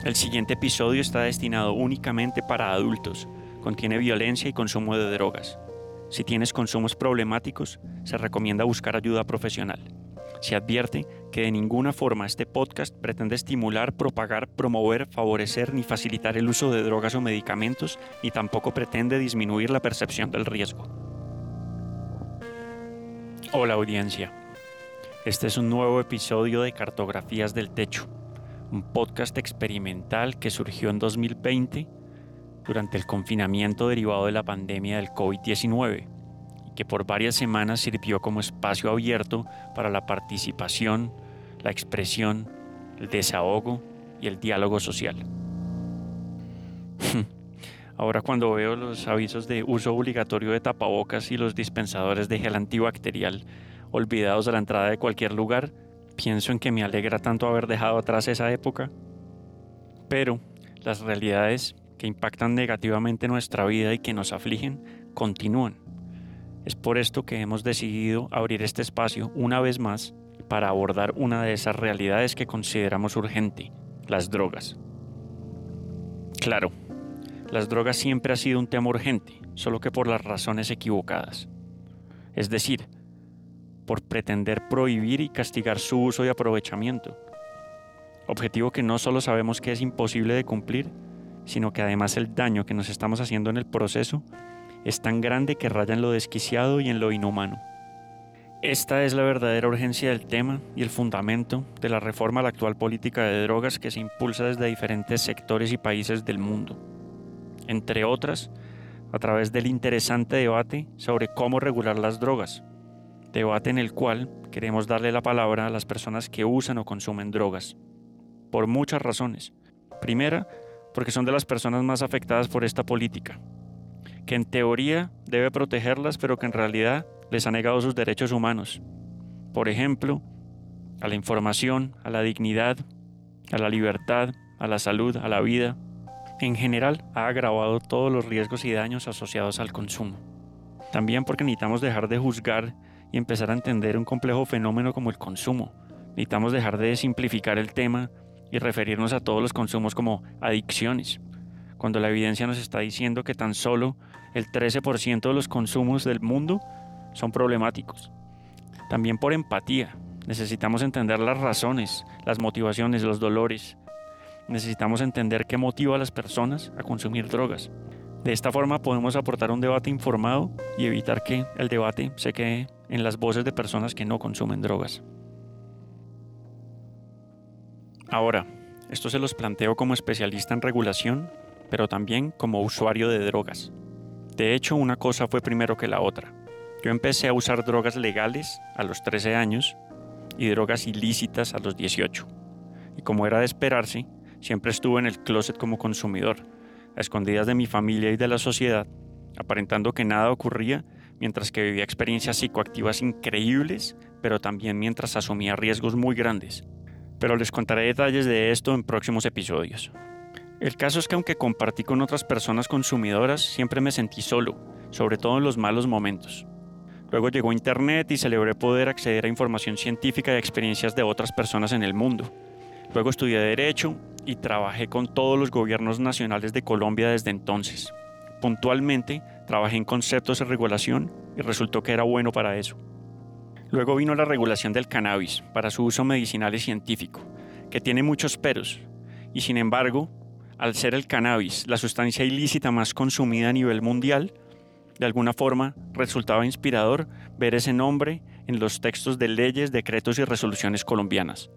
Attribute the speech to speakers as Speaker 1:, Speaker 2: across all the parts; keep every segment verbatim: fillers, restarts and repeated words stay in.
Speaker 1: El siguiente episodio está destinado únicamente para adultos, contiene violencia y consumo de drogas. Si tienes consumos problemáticos, se recomienda buscar ayuda profesional. Se advierte que de ninguna forma este podcast pretende estimular, propagar, promover, favorecer ni facilitar el uso de drogas o medicamentos, ni tampoco pretende disminuir la percepción del riesgo. Hola audiencia, este es un nuevo episodio de Cartografías del Techo, un podcast experimental que surgió en dos mil veinte durante el confinamiento derivado de la pandemia del covid diecinueve y que por varias semanas sirvió como espacio abierto para la participación, la expresión, el desahogo y el diálogo social. Ahora cuando veo los avisos de uso obligatorio de tapabocas y los dispensadores de gel antibacterial olvidados a la entrada de cualquier lugar, pienso en que me alegra tanto haber dejado atrás esa época. Pero las realidades que impactan negativamente nuestra vida y que nos afligen continúan. Es por esto que hemos decidido abrir este espacio una vez más para abordar una de esas realidades que consideramos urgente, las drogas. Claro, las drogas siempre ha sido un tema urgente, solo que por las razones equivocadas. Es decir, por pretender prohibir y castigar su uso y aprovechamiento. Objetivo que no solo sabemos que es imposible de cumplir, sino que además el daño que nos estamos haciendo en el proceso es tan grande que raya en lo desquiciado y en lo inhumano. Esta es la verdadera urgencia del tema y el fundamento de la reforma a la actual política de drogas que se impulsa desde diferentes sectores y países del mundo. Entre otras, a través del interesante debate sobre cómo regular las drogas, debate en el cual queremos darle la palabra a las personas que usan o consumen drogas, por muchas razones. Primera, porque son de las personas más afectadas por esta política, que en teoría debe protegerlas, pero que en realidad les ha negado sus derechos humanos. Por ejemplo, a la información, a la dignidad, a la libertad, a la salud, a la vida. En general, ha agravado todos los riesgos y daños asociados al consumo. También porque necesitamos dejar de juzgar y empezar a entender un complejo fenómeno como el consumo. Necesitamos dejar de simplificar el tema y referirnos a todos los consumos como adicciones, cuando la evidencia nos está diciendo que tan solo el trece por ciento de los consumos del mundo son problemáticos. También por empatía. Necesitamos entender las razones, las motivaciones, los dolores. Necesitamos entender qué motiva a las personas a consumir drogas. De esta forma podemos aportar un debate informado y evitar que el debate se quede en las voces de personas que no consumen drogas. Ahora, esto se los planteo como especialista en regulación, pero también como usuario de drogas. De hecho, una cosa fue primero que la otra. Yo empecé a usar drogas legales a los trece años y drogas ilícitas a los dieciocho. Y como era de esperarse, siempre estuve en el closet como consumidor, a escondidas de mi familia y de la sociedad, aparentando que nada ocurría mientras que vivía experiencias psicoactivas increíbles, pero también mientras asumía riesgos muy grandes. Pero les contaré detalles de esto en próximos episodios. El caso es que aunque compartí con otras personas consumidoras, siempre me sentí solo, sobre todo en los malos momentos. Luego llegó Internet y celebré poder acceder a información científica y experiencias de otras personas en el mundo. Luego estudié Derecho y trabajé con todos los gobiernos nacionales de Colombia desde entonces. Puntualmente, trabajé en conceptos de regulación y resultó que era bueno para eso. Luego vino la regulación del cannabis para su uso medicinal y científico, que tiene muchos peros, y sin embargo, al ser el cannabis la sustancia ilícita más consumida a nivel mundial, de alguna forma resultaba inspirador ver ese nombre en los textos de leyes, decretos y resoluciones colombianas.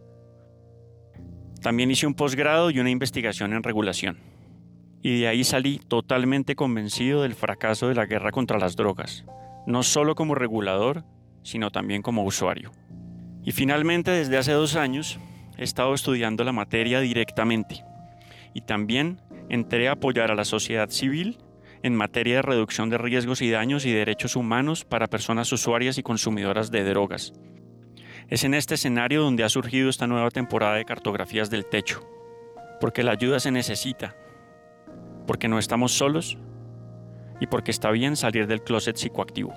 Speaker 1: También hice un posgrado y una investigación en regulación, y de ahí salí totalmente convencido del fracaso de la guerra contra las drogas, no solo como regulador, sino también como usuario. Y finalmente, desde hace dos años, he estado estudiando la materia directamente y también entré a apoyar a la sociedad civil en materia de reducción de riesgos y daños y derechos humanos para personas usuarias y consumidoras de drogas. Es en este escenario donde ha surgido esta nueva temporada de Cartografías del Techo, porque la ayuda se necesita, porque no estamos solos y porque está bien salir del closet psicoactivo.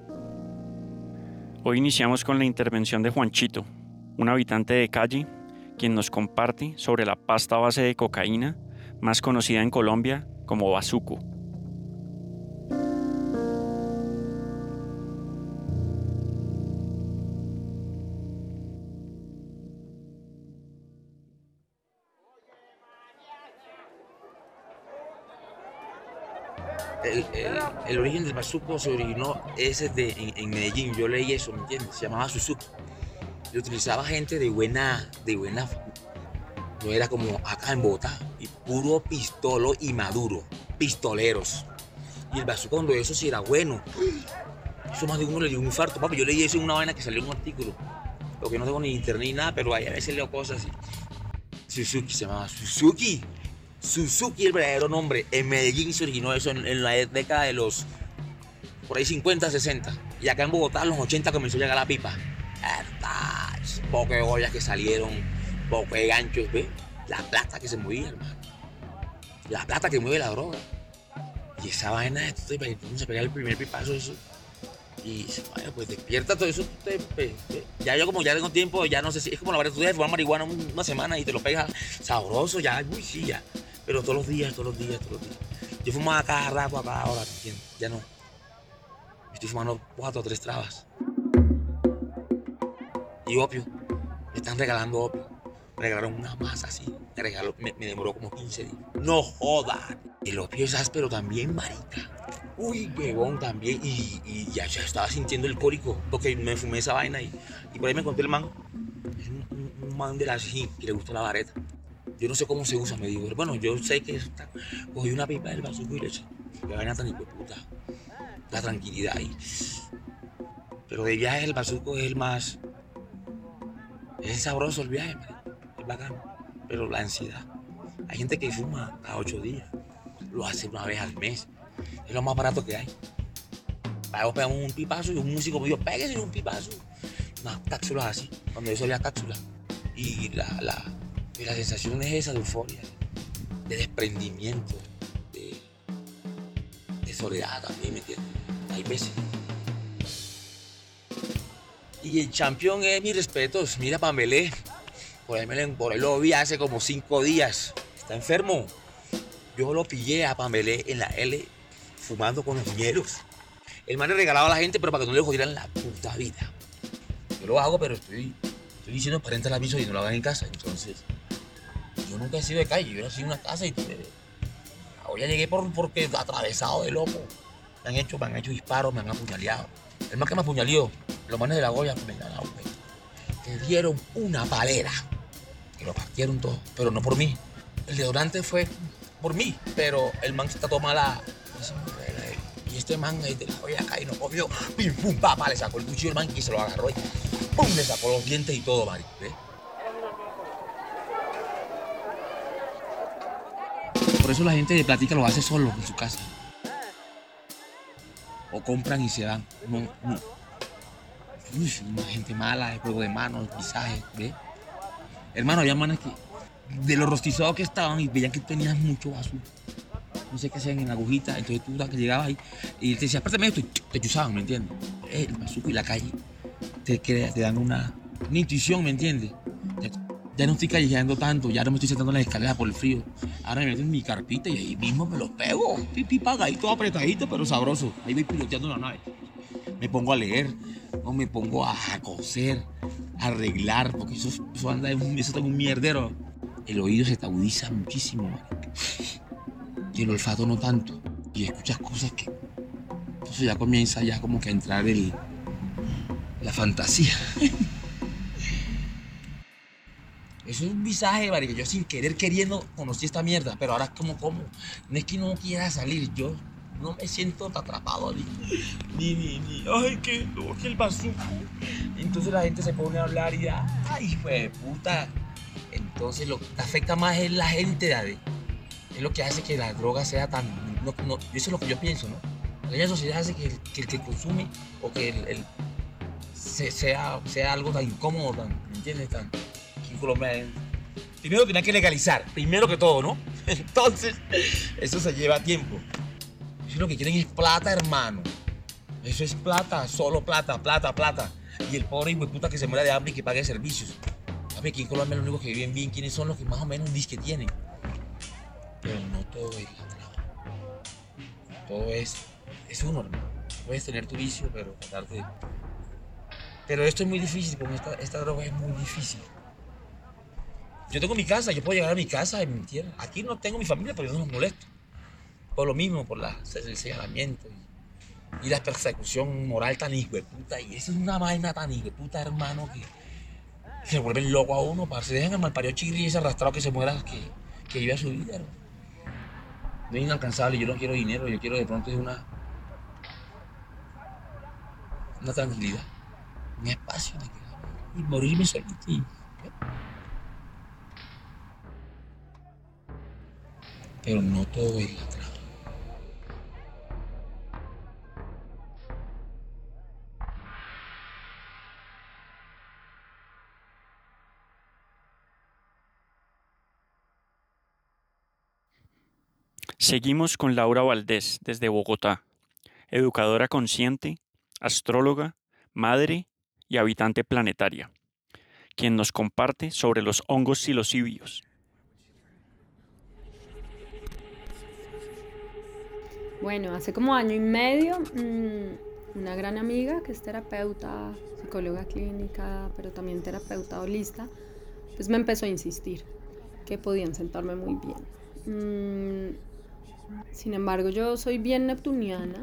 Speaker 1: Hoy iniciamos con la intervención de Juanchito, un habitante de calle quien nos comparte sobre la pasta a base de cocaína, más conocida en Colombia como bazuco.
Speaker 2: El, el, el origen del bazuco se originó ese de, en, en Medellín. Yo leí eso, ¿me entiendes? Se llamaba Suzuki. Y utilizaba gente de buena, de buena, no era como acá en Bogotá, y puro pistolo y maduro, pistoleros. Y el bazuco cuando eso sí era bueno. Eso más de uno le dio un infarto, papi. Yo leí eso en una vaina que salió en un artículo. Porque no tengo ni internet ni nada, pero ahí a veces leo cosas así. Suzuki se llamaba Suzuki. Suzuki, el verdadero nombre. En Medellín se originó eso en, en la década de los por ahí cincuenta, sesenta. Y acá en Bogotá en los ochenta comenzó a llegar la pipa. Hertas, poco de ollas que salieron, poco de ganchos, ¿ves? La plata que se movía, hermano. La plata que mueve la droga. Y esa vaina, esto te vamos a pegar el primer pipazo, eso. Y vaya, pues despierta todo eso. Te, te, te, ya yo como ya tengo tiempo, ya no sé si es como la verdad, tú dejas de fumar marihuana una semana y te lo pegas sabroso, ya, uy, sí, ya. Pero todos los días, todos los días, todos los días. Yo fumaba cada rato, a cada hora, ¿entiendes? Ya no. Estoy fumando cuatro o tres trabas. Y opio. Me están regalando opio. Me regalaron una masa así. Me, regaló, me, me demoró como quince días. No jodas. El opio es áspero también, marica. Uy, huevón también. Y, y ya, ya estaba sintiendo el cólico. Porque me fumé esa vaina y, y por ahí me encontré el man. Es un, un, un man de la G que le gusta la vareta. Yo no sé cómo se usa, me dijo. Bueno, yo sé que está. Cogí una pipa del bazuco y le eché. Qué vaina tan hijo de puta. La tranquilidad ahí. Pero de viaje el bazuco es el más. Es sabroso el viaje, man. Es bacano. Pero la ansiedad. Hay gente que fuma a ocho días. Lo hace una vez al mes. Es lo más barato que hay. Luego pegamos un pipazo y un músico me dijo, pégase un pipazo. Unas cápsulas así. Cuando yo salía cápsulas. Y la. la Y la sensación es esa de euforia, de desprendimiento, de, de soledad también, ¿me entiendes? Hay veces. Y el campeón es mis respetos. Mira Pambelé. Por ahí, me, por ahí lo vi hace como cinco días. Está enfermo. Yo lo pillé a Pambelé en la L fumando con los ñeros. El man le regalaba a la gente, pero para que no le jodieran la puta vida. Yo lo hago, pero estoy, estoy diciendo parente el aviso y no lo hagan en casa. Entonces... Yo nunca he sido de calle, yo nací en una casa y ahora ya llegué por, porque atravesado de loco. Me han hecho, me han hecho disparos, me han apuñaleado. El más que me apuñaleó, los manes de la Goya me ganaron. Te dieron una palera, que lo partieron todo, pero no por mí. El deodorante fue por mí, pero el man se trató mala. Y este man de la Goya acá y no cogió, pim, pum, papá, le sacó el cuchillo al man y se lo agarró y pum, le sacó los dientes y todo, Mari. ¿Ves? Por eso la gente de platica lo hace solo en su casa. O compran y se dan. No, no. Uy, una gente mala, de juego de manos, visajes, ¿ves? Hermano, había manes que de los rostizados que estaban y veían que tenías mucho basura. No sé qué hacían en la agujita, entonces tú que llegabas ahí y te decías, apártame esto, y te chuzaban, ¿me entiendes? El bazuco y la calle te, te dan una, una intuición, ¿me entiendes? Ya no estoy callejeando tanto, ya no me estoy sentando en la escalera por el frío. Ahora me meto en mi carpita y ahí mismo me los pego. Pipi, pagadito, apretadito, pero sabroso. Ahí voy piloteando la nave. Me pongo a leer, no me pongo a coser, a arreglar, porque eso, eso anda, eso está un mierdero. El oído se te agudiza muchísimo, man. Y el olfato no tanto. Y escuchas cosas que... Entonces ya comienza ya como que a entrar el... la fantasía. Eso es un visaje, marica. Yo sin querer, queriendo, conocí esta mierda. Pero ahora es como, ¿cómo? No es que no quiera salir. Yo no me siento atrapado ni, ni, ni, ni. Ay, que no, que el bazuco. Entonces la gente se pone a hablar y ya, ay, hijo de puta. Entonces lo que te afecta más es la gente, David. Es lo que hace que la droga sea tan... No, no, eso es lo que yo pienso, ¿no? La sociedad hace que el que, el que consume o que el, el se, sea, sea algo tan incómodo, tan, ¿me entiendes? Tan... Colombia, primero tenía que legalizar, primero que todo, ¿no? Entonces, eso se lleva tiempo. Eso lo que quieren es plata, hermano. Eso es plata, solo plata, plata, plata. Y el pobre hijo de puta que se muera de hambre y que pague servicios. Papi, aquí en Colombia los únicos que viven bien, ¿quiénes son los que más o menos disque tienen? Pero no todo es la droga. Todo es, es uno, hermano. Puedes tener tu vicio, pero tratar de... Pero esto es muy difícil, con esta, esta droga es muy difícil. Yo tengo mi casa, yo puedo llegar a mi casa en mi tierra. Aquí no tengo mi familia, pero yo no los molesto. Por lo mismo, por la, el señalamiento y, y la persecución moral tan hijueputa. Y eso es una vaina tan hijueputa, hermano, que, que se vuelven loco a uno. Para se dejan al malparido chigri y ese arrastrado que se muera, que, que viva su vida, hermano. No es inalcanzable, yo no quiero dinero, yo quiero de pronto una, una tranquilidad, un espacio de que, y morirme solito. Y, pero no todo es la trama.
Speaker 1: Seguimos con Laura Valdés desde Bogotá, educadora consciente, astróloga, madre y habitante planetaria, quien nos comparte sobre los hongos psilocibios.
Speaker 3: Bueno, hace como año y medio, mmm, una gran amiga que es terapeuta, psicóloga clínica, pero también terapeuta holista, pues me empezó a insistir que podían sentarme muy bien. Mmm, sin embargo, yo soy bien neptuniana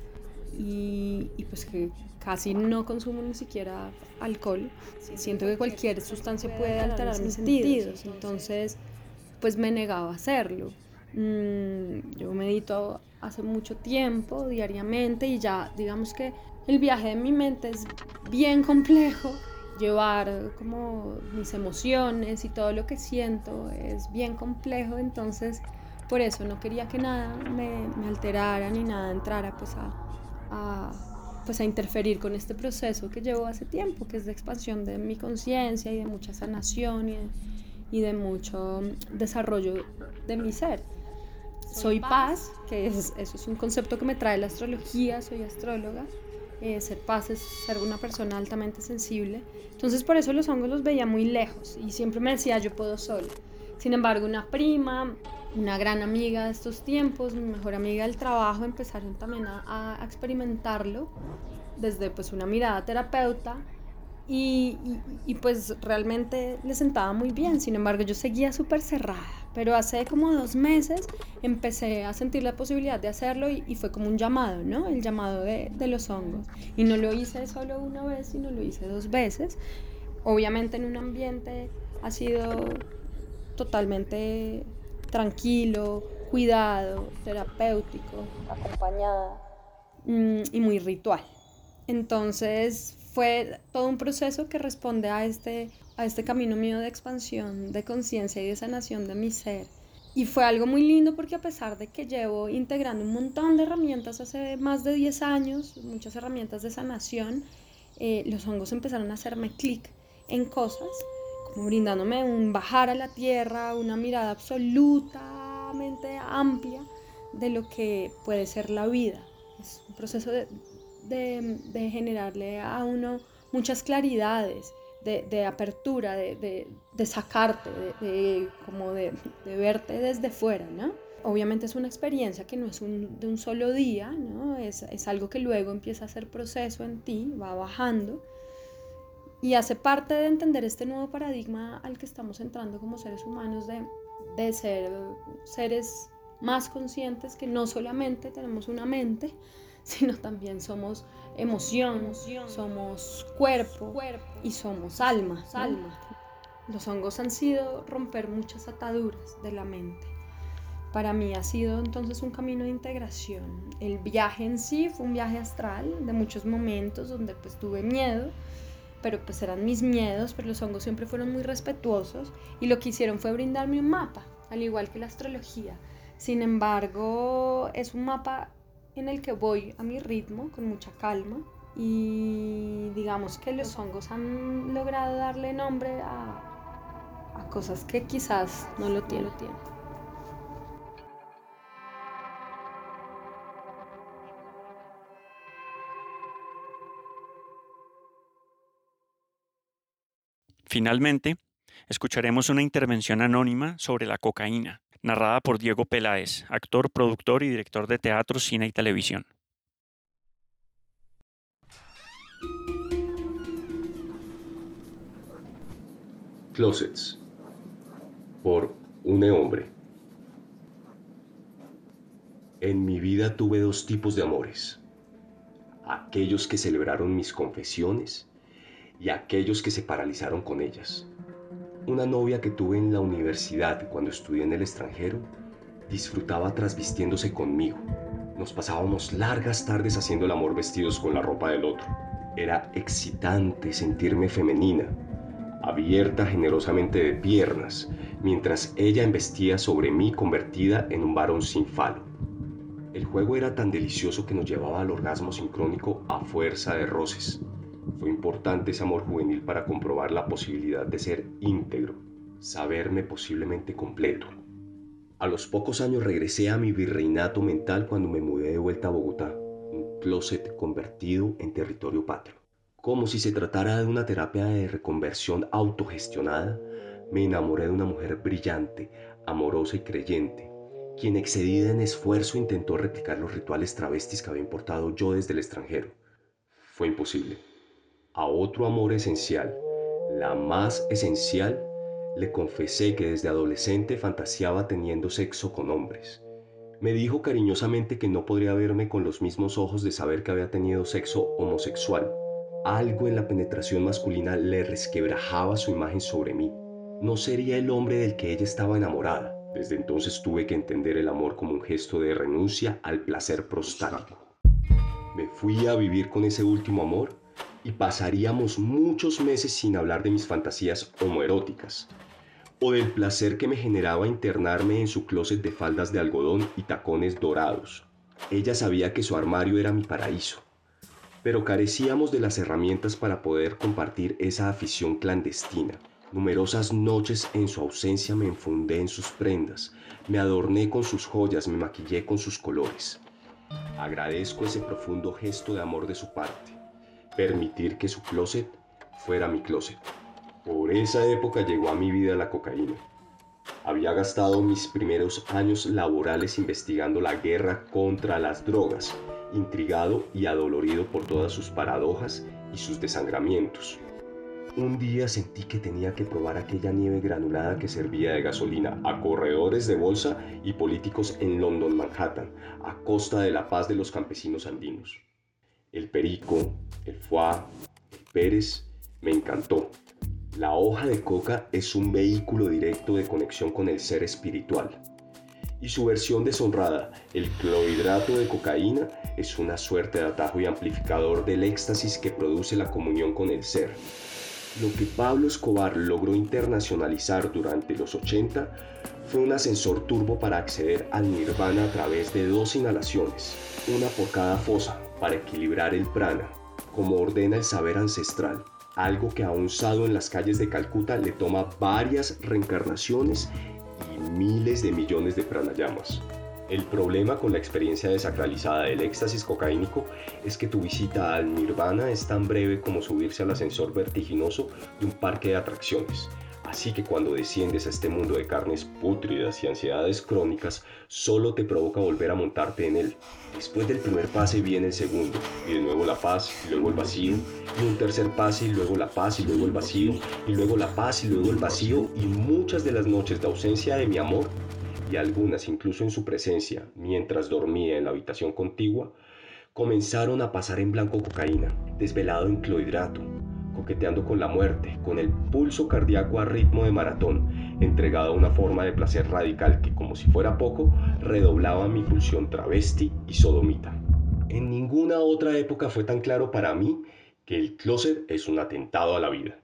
Speaker 3: y, y pues que casi no consumo ni siquiera alcohol. Siento que cualquier sustancia puede alterar mis sentidos, entonces pues me negaba a hacerlo. Mm, yo medito hace mucho tiempo, diariamente, y ya digamos que el viaje de mi mente es bien complejo. Llevar como mis emociones y todo lo que siento es bien complejo, entonces por eso no quería que nada me, me alterara ni nada entrara pues a, a, pues a interferir con este proceso que llevo hace tiempo, que es de expansión de mi conciencia y de mucha sanación y de, y de mucho desarrollo de mi ser. Soy paz, que es, eso es un concepto que me trae la astrología, soy astróloga. Eh, ser paz es ser una persona altamente sensible. Entonces por eso los hongos los veía muy lejos y siempre me decía yo puedo sola. Sin embargo, una prima, una gran amiga de estos tiempos, mi mejor amiga del trabajo, empezaron también a, a experimentarlo desde pues una mirada terapeuta. Y, y, y pues realmente le sentaba muy bien, sin embargo yo seguía súper cerrada, pero hace como dos meses empecé a sentir la posibilidad de hacerlo y, y fue como un llamado, ¿no? El llamado de, de los hongos, y no lo hice solo una vez, sino lo hice dos veces, obviamente en un ambiente ha sido totalmente tranquilo, cuidado, terapéutico, acompañada mmm, y muy ritual. Entonces fue todo un proceso que responde a este, a este camino mío de expansión, de conciencia y de sanación de mi ser. Y fue algo muy lindo porque a pesar de que llevo integrando un montón de herramientas hace más de diez años, muchas herramientas de sanación, eh, los hongos empezaron a hacerme clic en cosas, como brindándome un bajar a la tierra, una mirada absolutamente amplia de lo que puede ser la vida. Es un proceso de De, de generarle a uno muchas claridades, de, de apertura, de, de, de sacarte, de, de, como de, de verte desde fuera, ¿no? Obviamente es una experiencia que no es un, de un solo día, ¿no? Es, es algo que luego empieza a hacer proceso en ti, va bajando y hace parte de entender este nuevo paradigma al que estamos entrando como seres humanos de, de ser seres más conscientes, que no solamente tenemos una mente, sino también somos emoción, emoción somos cuerpo, cuerpo y somos alma, ¿no? alma. Los hongos han sido romper muchas ataduras de la mente. Para mí ha sido entonces un camino de integración. El viaje en sí fue un viaje astral de muchos momentos donde pues tuve miedo, pero pues eran mis miedos, pero los hongos siempre fueron muy respetuosos y lo que hicieron fue brindarme un mapa, al igual que la astrología. Sin embargo, es un mapa en el que voy a mi ritmo, con mucha calma, y digamos que los hongos han logrado darle nombre a, a cosas que quizás no lo tienen.
Speaker 1: Finalmente, escucharemos una intervención anónima sobre la cocaína, narrada por Diego Peláez, actor, productor y director de teatro, cine y televisión.
Speaker 4: Closets, por un hombre. En mi vida tuve dos tipos de amores: aquellos que celebraron mis confesiones y aquellos que se paralizaron con ellas. Una novia que tuve en la universidad cuando estudié en el extranjero disfrutaba trasvistiéndose conmigo. Nos pasábamos largas tardes haciendo el amor vestidos con la ropa del otro. Era excitante sentirme femenina, abierta generosamente de piernas, mientras ella embestía sobre mí convertida en un varón sin falo. El juego era tan delicioso que nos llevaba al orgasmo sincrónico a fuerza de roces. Fue importante ese amor juvenil para comprobar la posibilidad de ser íntegro, saberme posiblemente completo. A los pocos años regresé a mi virreinato mental cuando me mudé de vuelta a Bogotá, un closet convertido en territorio patrio. Como si se tratara de una terapia de reconversión autogestionada, me enamoré de una mujer brillante, amorosa y creyente, quien excedida en esfuerzo intentó replicar los rituales travestis que había importado yo desde el extranjero. Fue imposible. A otro amor esencial, la más esencial, le confesé que desde adolescente fantaseaba teniendo sexo con hombres. Me dijo cariñosamente que no podría verme con los mismos ojos de saber que había tenido sexo homosexual. Algo en la penetración masculina le resquebrajaba su imagen sobre mí. No sería el hombre del que ella estaba enamorada. Desde entonces tuve que entender el amor como un gesto de renuncia al placer prostático. Me fui a vivir con ese último amor y pasaríamos muchos meses sin hablar de mis fantasías homoeróticas o del placer que me generaba internarme en su closet de faldas de algodón y tacones dorados. Ella sabía que su armario era mi paraíso, pero carecíamos de las herramientas para poder compartir esa afición clandestina. Numerosas noches en su ausencia me enfundé en sus prendas, me adorné con sus joyas, me maquillé con sus colores. Agradezco ese profundo gesto de amor de su parte, permitir que su closet fuera mi closet. Por esa época llegó a mi vida la cocaína. Había gastado mis primeros años laborales investigando la guerra contra las drogas, intrigado y adolorido por todas sus paradojas y sus desangramientos. Un día sentí que tenía que probar aquella nieve granulada que servía de gasolina a corredores de bolsa y políticos en London, Manhattan, a costa de la paz de los campesinos andinos. El perico, el foie, el pérez, me encantó. La hoja de coca es un vehículo directo de conexión con el ser espiritual. Y su versión deshonrada, el clorhidrato de cocaína, es una suerte de atajo y amplificador del éxtasis que produce la comunión con el ser. Lo que Pablo Escobar logró internacionalizar durante los ochenta fue un ascensor turbo para acceder al nirvana a través de dos inhalaciones, una por cada fosa, para equilibrar el prana, como ordena el saber ancestral, algo que a un sadhu en las calles de Calcuta le toma varias reencarnaciones y miles de millones de pranayamas. El problema con la experiencia desacralizada del éxtasis cocaínico es que tu visita al nirvana es tan breve como subirse al ascensor vertiginoso de un parque de atracciones. Así que cuando desciendes a este mundo de carnes pútridas y ansiedades crónicas, solo te provoca volver a montarte en él. Después del primer pase viene el segundo, y de nuevo la paz, y luego el vacío, y un tercer pase, y luego la paz, y luego el vacío, y luego la paz, y luego el vacío, y muchas de las noches de ausencia de mi amor, y algunas incluso en su presencia, mientras dormía en la habitación contigua, comenzaron a pasar en blanco cocaína, desvelado en clorhidrato, coqueteando con la muerte, con el pulso cardíaco a ritmo de maratón, entregado a una forma de placer radical que, como si fuera poco, redoblaba mi pulsión travesti y sodomita. En ninguna otra época fue tan claro para mí que el closet es un atentado a la vida.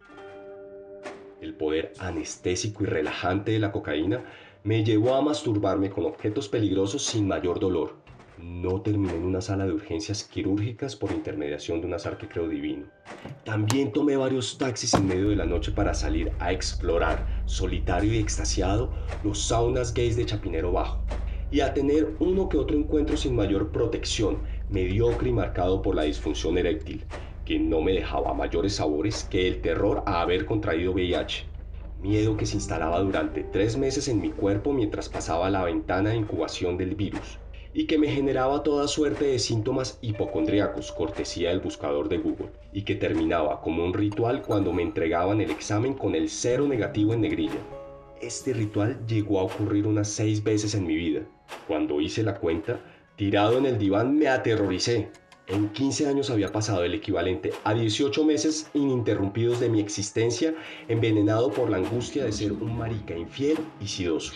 Speaker 4: El poder anestésico y relajante de la cocaína me llevó a masturbarme con objetos peligrosos sin mayor dolor. No terminé en una sala de urgencias quirúrgicas por intermediación de un azar que creo divino. También tomé varios taxis en medio de la noche para salir a explorar, solitario y extasiado, los saunas gays de Chapinero Bajo, y a tener uno que otro encuentro sin mayor protección, mediocre y marcado por la disfunción eréctil, que no me dejaba mayores sabores que el terror a haber contraído V I H. Miedo que se instalaba durante tres meses en mi cuerpo mientras pasaba la ventana de incubación del virus y que me generaba toda suerte de síntomas hipocondríacos, cortesía del buscador de Google, y que terminaba como un ritual cuando me entregaban el examen con el cero negativo en negrilla. Este ritual llegó a ocurrir unas seis veces en mi vida. Cuando hice la cuenta, tirado en el diván me aterroricé. En quince años había pasado el equivalente a dieciocho meses ininterrumpidos de mi existencia, envenenado por la angustia de ser un marica infiel y sidoso.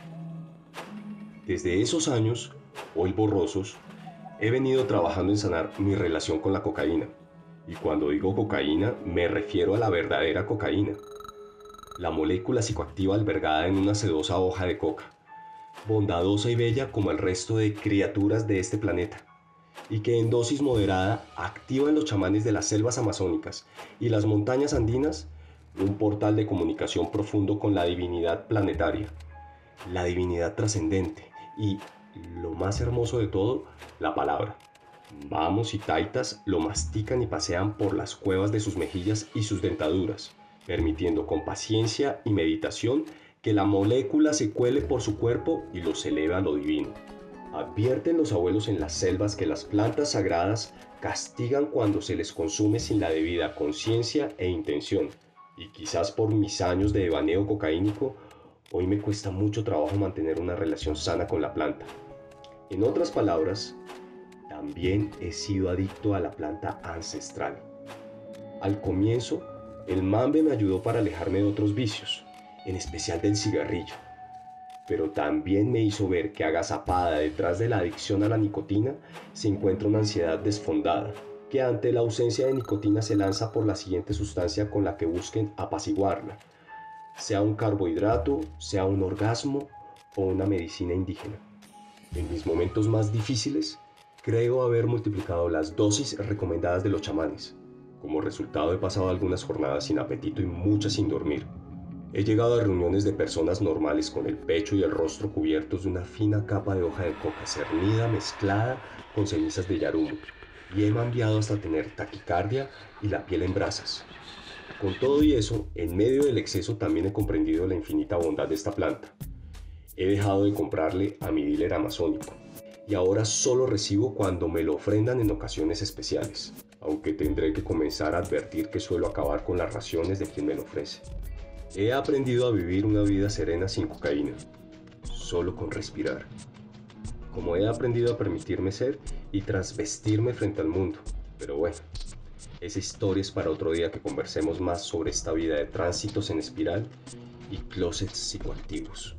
Speaker 4: Desde esos años, hoy borrosos, he venido trabajando en sanar mi relación con la cocaína. Y cuando digo cocaína, me refiero a la verdadera cocaína. La molécula psicoactiva albergada en una sedosa hoja de coca, bondadosa y bella como el resto de criaturas de este planeta, y que en dosis moderada activa en los chamanes de las selvas amazónicas y las montañas andinas un portal de comunicación profundo con la divinidad planetaria, la divinidad trascendente y, lo más hermoso de todo, la palabra. Vamos y taitas lo mastican y pasean por las cuevas de sus mejillas y sus dentaduras, permitiendo con paciencia y meditación que la molécula se cuele por su cuerpo y los eleve a lo divino. Advierten los abuelos en las selvas que las plantas sagradas castigan cuando se les consume sin la debida conciencia e intención, y quizás por mis años de devaneo cocaínico, hoy me cuesta mucho trabajo mantener una relación sana con la planta. En otras palabras, también he sido adicto a la planta ancestral. Al comienzo, el mambe me ayudó para alejarme de otros vicios, en especial del cigarrillo. Pero también me hizo ver que agazapada detrás de la adicción a la nicotina se encuentra una ansiedad desfondada, que ante la ausencia de nicotina se lanza por la siguiente sustancia con la que busquen apaciguarla, sea un carbohidrato, sea un orgasmo o una medicina indígena. En mis momentos más difíciles, creo haber multiplicado las dosis recomendadas de los chamanes. Como resultado he pasado algunas jornadas sin apetito y muchas sin dormir. He llegado a reuniones de personas normales con el pecho y el rostro cubiertos de una fina capa de hoja de coca cernida mezclada con cenizas de yarumo, y he mambiado hasta tener taquicardia y la piel en brasas. Con todo y eso, en medio del exceso también he comprendido la infinita bondad de esta planta. He dejado de comprarle a mi dealer amazónico, y ahora solo recibo cuando me lo ofrendan en ocasiones especiales, aunque tendré que comenzar a advertir que suelo acabar con las raciones de quien me lo ofrece. He aprendido a vivir una vida serena sin cocaína, solo con respirar. Como he aprendido a permitirme ser y transvestirme frente al mundo. Pero bueno, esa historia es para otro día que conversemos más sobre esta vida de tránsitos en espiral y closets psicoactivos.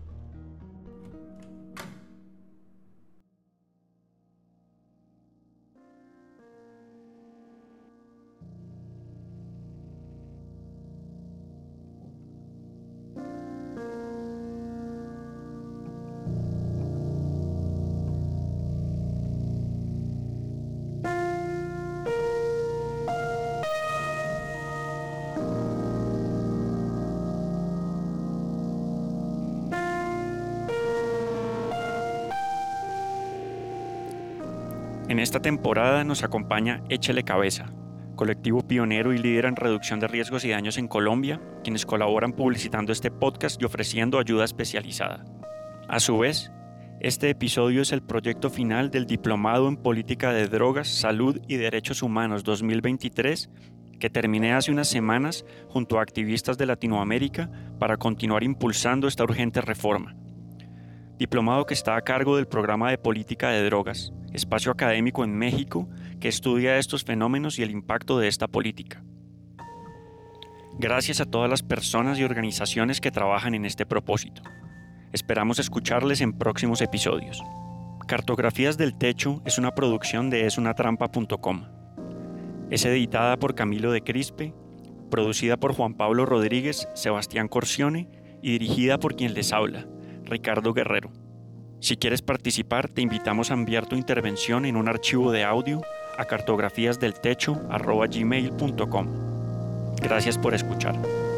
Speaker 1: En esta temporada nos acompaña Échele Cabeza, colectivo pionero y líder en reducción de riesgos y daños en Colombia, quienes colaboran publicitando este podcast y ofreciendo ayuda especializada. A su vez, este episodio es el proyecto final del Diplomado en Política de Drogas, Salud y Derechos Humanos dos mil veintitrés, que terminé hace unas semanas junto a activistas de Latinoamérica para continuar impulsando esta urgente reforma. Diplomado que está a cargo del Programa de Política de Drogas, espacio académico en México que estudia estos fenómenos y el impacto de esta política. Gracias a todas las personas y organizaciones que trabajan en este propósito. Esperamos escucharles en próximos episodios. Cartografías del Techo es una producción de es una trampa punto com. Es editada por Camilo de Crispe, producida por Juan Pablo Rodríguez, Sebastián Corcione y dirigida por quien les habla, Ricardo Guerrero. Si quieres participar, te invitamos a enviar tu intervención en un archivo de audio a cartografías del techo arroba gmail punto com. Gracias por escuchar.